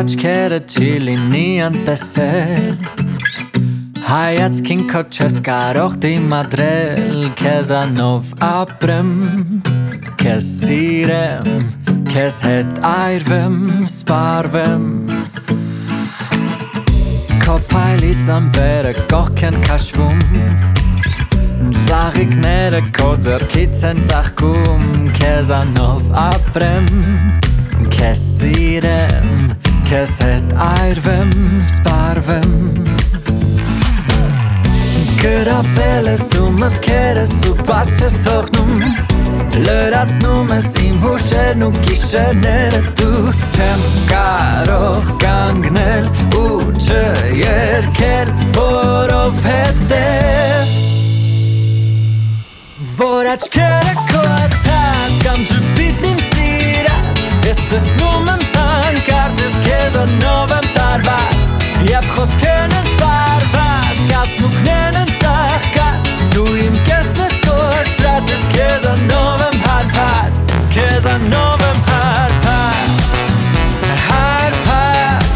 աչքերը չիլինի անտեսել Հայացքին քո չես կարող դիմադրել Քեզանով ապրեմ, քեզ սիրեմ Քեզ հետ այրվեմ, սպարվեմ Քո փայլից ամպերը կողք են քաշվում Ծաղիկները քո ձեռքից են ծաղկում Քեզանով ապրեմ, քեզ սիրեմ Քեզ հետ այրվեմ, սպարվեմ Գրավել ես դու մտքերս ու բաց չես թողնում Լրացնում ես իմ հուշերն ու գիշերները դու Չեմ կարող կանգնել ու չերքել Որովհետև Որ աչքերը քո ատած կամ ժպիտն իմ սիրած Ես տեսնում եմ հանկարծ ես քեզանով եմ տարված Եվ խոսքերն են սպարված, կացնուկներն են ծաղկած Դու իմ կեսն ես կործրած, ես քեզանով եմ հարբած Քեզանով եմ հարբած, հարբած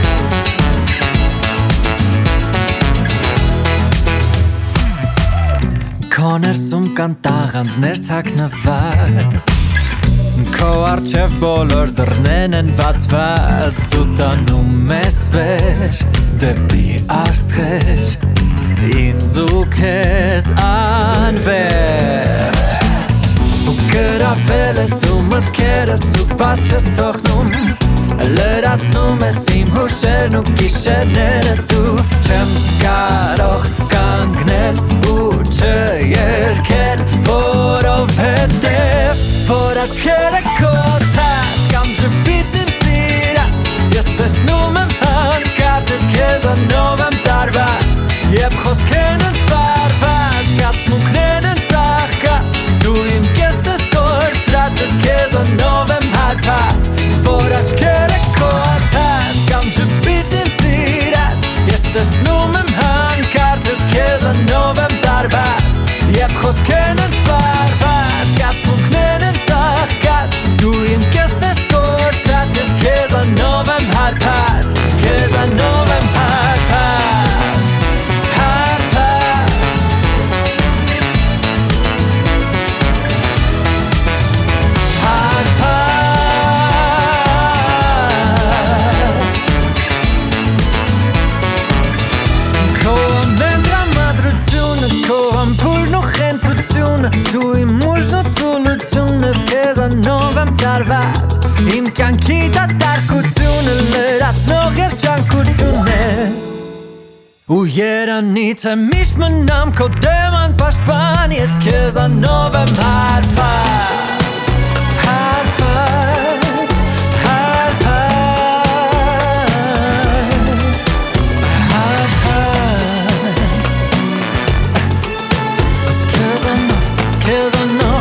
Քո ներսում կան տաղանդներ թաքնված Քո առջև բոլոր դռներն են բացված Դու տանում ես վեր դեպի աստղեր Ինձ ու քեզ անվերջ Ու գրավել ես դու մտքերս ու բաց չես թողնում Լրացնում ես իմ հուշերն ու գիշերները դու Չեմ կարող կանգնել ու չերքել Որովհետև Որ աչքերը քո ատած կամ ժպիտն իմ սիրած Ես տեսնում եմ հանկարծ ես քեզանով եմ տարված Եվ խոսքերն են սպարված, կացնուկներն են ծաղկած Դու իմ կեսն ես կործրած, ես քեզանով եմ հարբած Որ աչքերը քո ատած կամ ժպիտն իմ սիրած Ես տեսնում եմ հանկարծ ես քեզանով եմ տարված Եվ խոսքերն են սպարված, կացնուկներն են ծաղկած Դու իմ կեսն ես կործրած, ես քեզանով եմ հարբած Քեզանով եմ հարբած, հարբած Հարբած Քո ամեն դրամատրությունը, քո ամփուրն ու խենթությունը Դու իմ ուժն ու թուլությունն ես քեզանով եմ տարված Իմ կյանքի դատարկությունը լրացնող երջանկություն ես Ու երանից է միշտ մնամ քո դեմ անպաշտպան Ես քեզանով եմ հարբած Հարբած, հարբած, հարբած Ես քեզանով